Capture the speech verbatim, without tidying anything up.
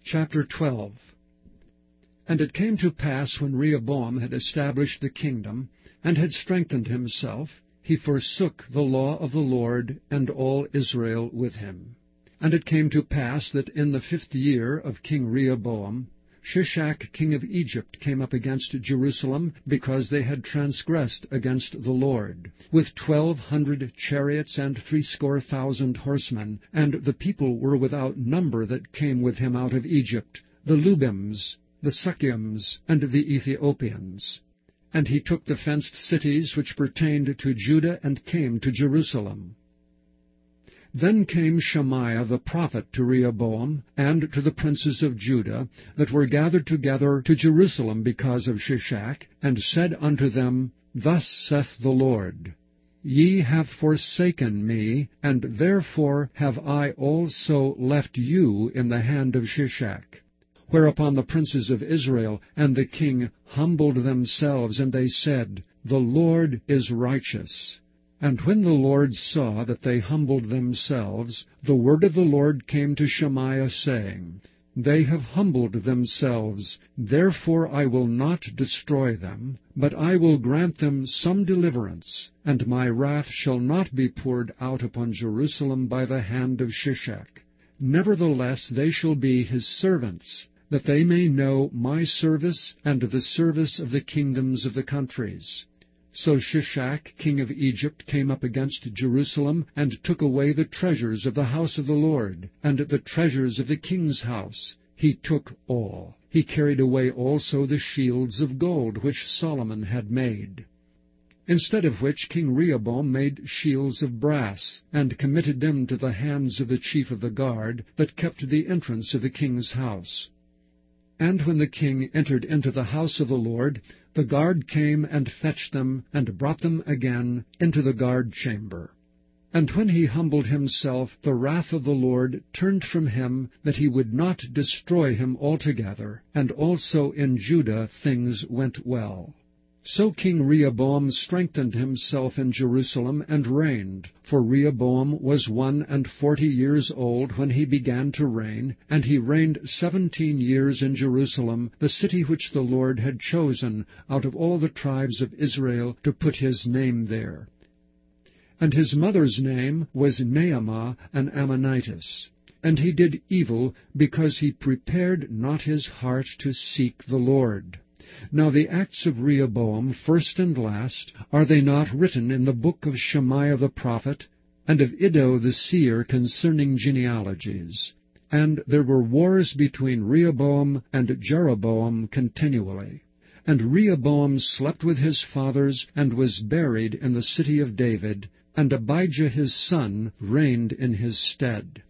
Chapter twelve. And it came to pass, when Rehoboam had established the kingdom, and had strengthened himself, he forsook the law of the Lord, and all Israel with him. And it came to pass that in the fifth year of King Rehoboam, Shishak king of Egypt came up against Jerusalem, because they had transgressed against the Lord, with twelve hundred chariots and threescore thousand horsemen. And the people were without number that came with him out of Egypt, the Lubims, the Sukkiims, and the Ethiopians. And he took the fenced cities which pertained to Judah, and came to Jerusalem. Then came Shemaiah the prophet to Rehoboam, and to the princes of Judah, that were gathered together to Jerusalem because of Shishak, and said unto them, Thus saith the Lord, Ye have forsaken me, and therefore have I also left you in the hand of Shishak. Whereupon the princes of Israel and the king humbled themselves, and they said, The Lord is righteous. And when the Lord saw that they humbled themselves, the word of the Lord came to Shemaiah, saying, They have humbled themselves, therefore I will not destroy them, but I will grant them some deliverance, and my wrath shall not be poured out upon Jerusalem by the hand of Shishak. Nevertheless they shall be his servants, that they may know my service and the service of the kingdoms of the countries. So Shishak king of Egypt came up against Jerusalem, and took away the treasures of the house of the Lord, and the treasures of the king's house. He took all. He carried away also the shields of gold which Solomon had made. Instead of which King Rehoboam made shields of brass, and committed them to the hands of the chief of the guard, that kept the entrance of the king's house. And when the king entered into the house of the Lord, the guard came and fetched them, and brought them again into the guard chamber. And when he humbled himself, the wrath of the Lord turned from him, that he would not destroy him altogether, and also in Judah things went well. So King Rehoboam strengthened himself in Jerusalem, and reigned. For Rehoboam was one and forty years old when he began to reign, and he reigned seventeen years in Jerusalem, the city which the Lord had chosen out of all the tribes of Israel to put his name there. And his mother's name was Naamah, an Ammonitess. And he did evil, because he prepared not his heart to seek the Lord. Now the acts of Rehoboam, first and last, are they not written in the book of Shemaiah the prophet, and of Iddo the seer concerning genealogies? And there were wars between Rehoboam and Jeroboam continually. And Rehoboam slept with his fathers, and was buried in the city of David, and Abijah his son reigned in his stead.